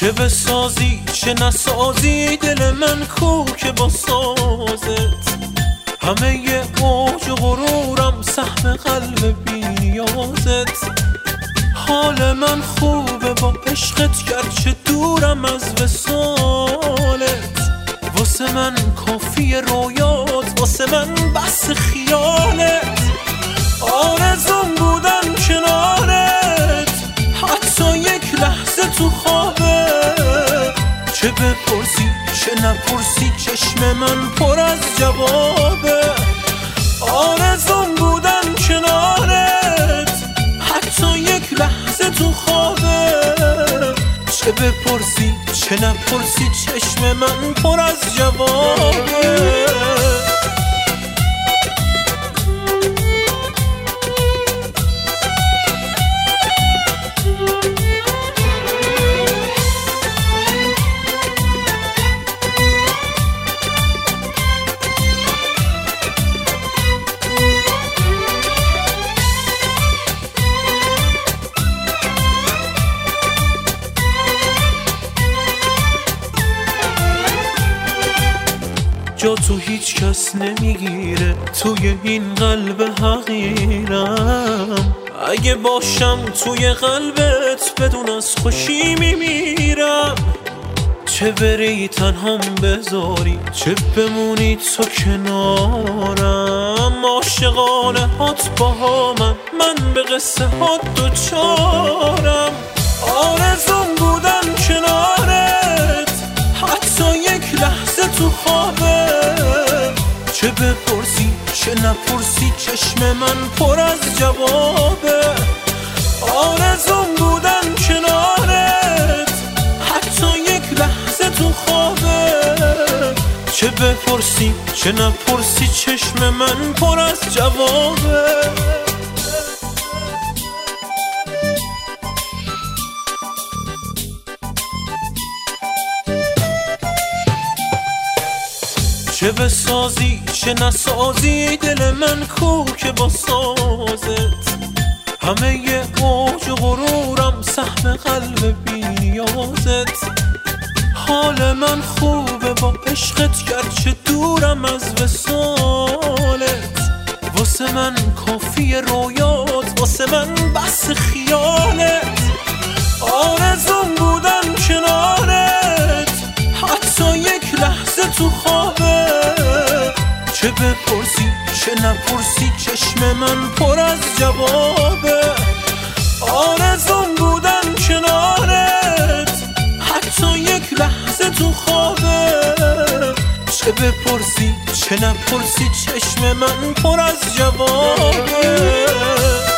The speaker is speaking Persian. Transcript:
چه بسازی چه نسازی دل من کو که با سازت همه ی اوج و غرورم سهم قلب بی نیازت حال من خوبه با عشقت گرچه دورم از وصالت واسه من کافی رویات واسه من بس خیالت آرزوم بودن کنارت حتی یک لحظه تو خوابت چه بپرسی چه نپرسی چشم من پر از جوابه آرزوم بودن کنارت حتی یک لحظه تو خوابت چه بپرسی چه نپرسی چشم من پر از جوابه جا تو هیچ کس نمیگیره توی این قلب حقیرم اگه باشم توی قلبت بدون از خوشی میمیرم چه بری تنهام بذاری چه بمونی تو کنارم عاشقانه هات با من به قصه هات دوچارم آرزوم بودن کنارت حتی یک لحظه تو خوابت چه بپرسی چه نپرسی چشم من پر از جوابه آرزوم بودن کنارت حتی یک لحظه تو خوابت چه بپرسی چه نپرسی چشم من پر از جوابه چه بسازی چه نسازی دل من کو که با سازت همه ی اوج و غرورم سهم قلب بی نیازت حال من خوبه با عشقت گرچه دورم از وصالت واسه من کافی رویات واسه من بس خیالت آرزوم بودن کنارت حتی یک لحظه تو خوابت چه بپرسی چه نپرسی چشم من پر از جوابه آرزوم بودن کنارت حتی یک لحظه تو خوابت چه بپرسی چه نپرسی چشم من پر از جوابه